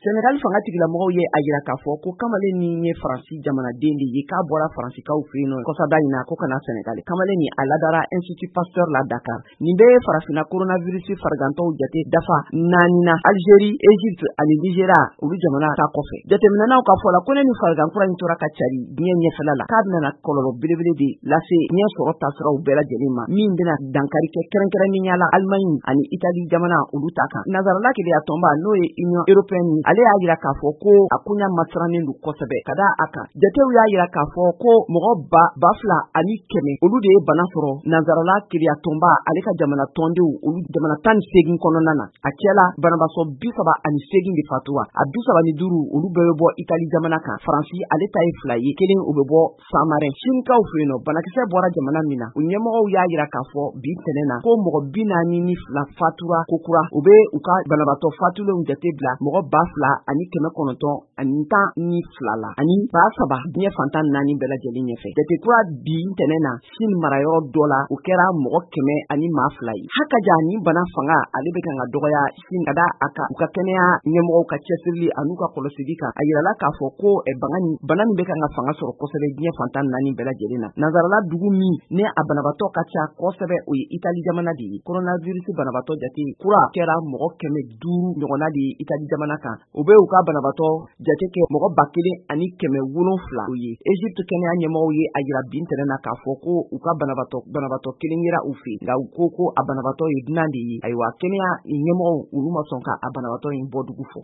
Senegal fanga tigilamɔgɔw ye a jira k'a fɔ ko kamalen ni ye Faransi jamanaden de ye k'a bɔra Faransikaw fɛ yen kɔsada in na ko kana Senegal. Kamalen ni a ladara Institut Pasteur la Dakar. Nin bɛ farafina coronavirus farigantɔw jate dafa 4 na Algérie, Égypte ani Nigeria olu jamana ta kɔfɛ. Jateminɛnaw ka fɔ la ko ne ni farigankura in tora ka cari diɲɛ ɲɛfɛla la k'a bɛna kɔlɔlɔ belebele de lase ɲɛ sɔrɔ tasiraw bɛɛ lajɛlen ma min bɛna dankari kɛ kɛrɛnkɛrɛnnenya la Allemagne ani Italie jamana olu ta kan. Nazarala Keleya Tɔnba n'o ye Union Européenne ale y'a jira k'a fɔ ko a kunya masirannen don kosɛbɛ ka da a kan. Jatew y'a jira k'a fɔ ko mɔgɔ 2,000 ani 100 olu de ye bana sɔrɔ Nazarala Keleya Tɔnba ale ka jamana tɔndenw olu jamana 18 kɔnɔna na. A cɛla banabaatɔ 38 de fatura. A 35 olu bɛɛ bɛ bɔ Italie jamana kan. Faransi ale ta ye 2 ye, kelen o bɛ bɔ Samarin. Sinikaw fɛ yen banakisɛ bɔra jamana min na. U ɲɛmɔgɔw y'a jira k'a fɔ bi tɛnɛn na ko mɔgɔ 42 fatura kokura u bɛ u ka banabaatɔ fatulenw jate bila mɔgɔ 2,000 ani 912 la ani 7,000 diɲɛ fantan 4 bɛɛ lajɛlen ɲɛfɛ. Jate kura bi tɛnɛn na Sin marayɔrɔ dɔ la o kɛra mɔgɔ 100 ani 200 ye. Hakaja ni bana fanga ale bɛ kan ka dɔgɔya Sin ka da a kan u ka kɛnɛya ɲɛmɔgɔw ka cɛsirili an'u ka kɔlɔsili kan. A yirala k'a fɔ ko bana min bɛ kan ka fanga sɔrɔ kosɛbɛ diɲɛ fantan 4 bɛɛ lajɛlen na. Nazarala dugu min ne a banabaatɔ ka ca kosɛbɛ o ye Italie jamana de ye. Coronavirus banabaatɔ jate kura kɛra mɔgɔ 500 ɲɔgɔnna de ye Italie jamana kan. O bɛ u ka banabaatɔ jate kɛ mɔgɔ 1,000 ani 700 o ye. Égypte kɛnɛya ɲɛmɔgɔw ye a jira bi tɛnɛn na k'a fɔ ko u ka banabaatɔ kelen yera u fɛ nka u ko a banabaatɔ ye dunan de ye. Ayiwa kɛnɛya ɲɛmɔgɔw olu ma sɔn ka a banabaatɔ in bɔ dugu fɔ.